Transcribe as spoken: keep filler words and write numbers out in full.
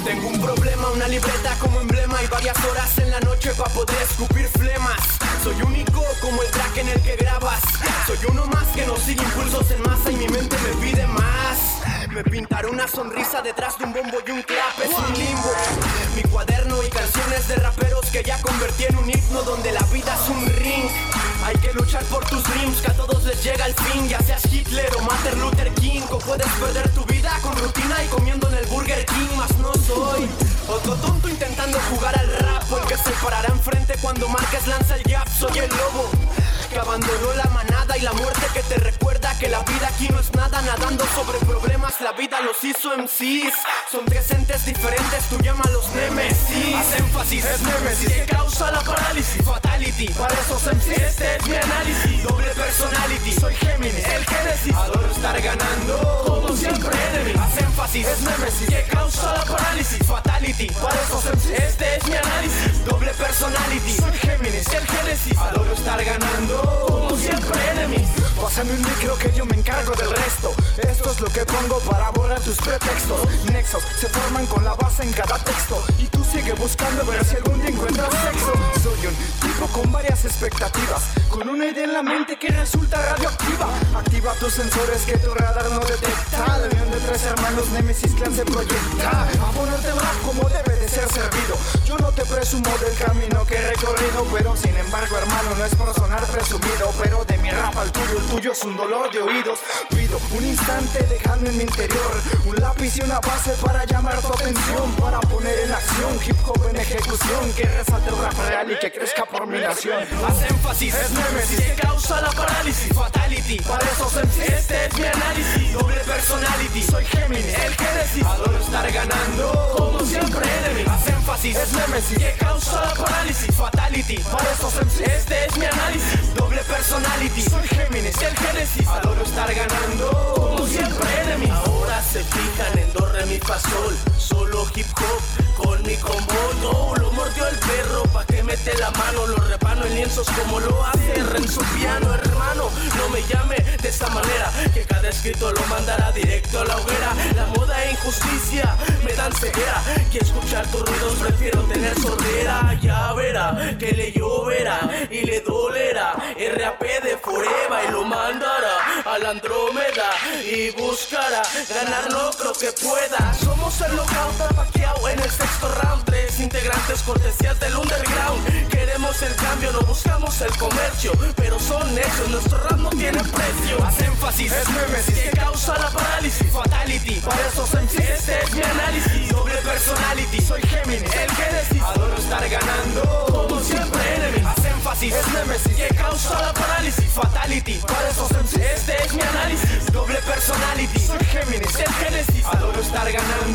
Tengo un problema, una libreta como emblema y varias horas en la noche para poder escupir flemas. Soy único como el track en el que grabas. Soy uno más que no sigue impulsos en masa y mi mente me pide más. Me pintaré una sonrisa detrás de un bombo y un clap. Es mi limbo, mi cuaderno y canciones de raperos que ya convertí en un himno donde la vida es un ring. Hay que luchar por tus dreams, que a todos les llega el fin. Ya seas Hitler o Martin Luther King, o puedes perder tu vida con rutina y comiendo en el Burger King. Mas no soy otro tonto intentando jugar al rap, o el que se parará enfrente cuando Márquez lanza el jab. Soy el lobo que abandonó la manada y la muerte que te recuerda que la vida aquí no es nada. Nadando sobre problemas, la vida los hizo M Cs. Son tres entes diferentes, tú llámalos Nemesis. Haz énfasis, es Nemesis que causa la parálisis. Fatality, para esos M Cs este es mi análisis. Doble personality, soy Géminis, el Génesis. Adoro estar ganando, como siempre enemy. Haz énfasis, es Nemesis que causa la parálisis. Fatality, para esos M Cs este es mi análisis. Doble personality, soy Géminis, el Génesis. Adoro estar ganando, como siempre enemies. Pásame un micro que yo me encargo del resto. Esto es lo que pongo para borrar tus pretextos. Nexos se forman con la base en cada texto y tú sigue buscando ver si algún día encuentras sexo. Soy un tipo con varias expectativas, con una idea en la mente que resulta radioactiva. Activa tus sensores que tu radar no detecta. La unión de tres hermanos Nemesis Clan se proyecta a ponerte el rap como debe de ser servido. Yo no te presumo del camino que he recorrido, pero sin embargo hermano no es por sonar presumido, pero de mi rap al tuyo, el tuyo es un dolor de oídos. Pido un instante dejando en mi interior un lápiz y una base para llamar tu atención, para poner en acción hip hop en ejecución, que resalte el rap real y que crezca por mi nación. Haz énfasis, es Nemesis que causa la parálisis. Fatality, para esos M Cs este es mi análisis. Doble personality, soy Géminis, el Génesis. Adoro estar ganando, como siempre enemy. Haz énfasis, es Nemesis que causa la parálisis. Fatality, para esos M Cs este es mi análisis. Doble personality, soy Géminis, el Génesis. Adoro estar ganando, como siempre enemy. Ahora se fijan en do, re, mi, fa, sol. Solo hip hop con mi combo. No, lo mordió el perro pa' que mete la mano. Lo repano en lienzos como lo hace en su piano. Hermano, no me llame de esa manera, que cada escrito lo mandará directo a la hoguera. La moda e injusticia me dan ceguera, que escuchar tus ruidos prefiero tener sordera. Ya verá que le lloverá y le dolerá. R A P de Forever y lo mandará a la Andrómeda y buscará ganar, no creo que pueda. Somos el lockout tapaqueado en el sexto round. Tres integrantes cortesías del underground. Queremos el cambio, no buscamos el comercio, pero son hechos, nuestro rap no tiene precio. Haz énfasis, es Nemesis que causa la parálisis. Fatality, para esos M Cs este es mi análisis. Doble personality, soy Géminis, el Génesis. Adoro estar ganando, como siempre enemy. Haz énfasis, es Nemesis que causa la parálisis. Fatality, para esos M Cs este es mi análisis. Doble personality, soy Géminis, el Génesis. Adoro estar ganando.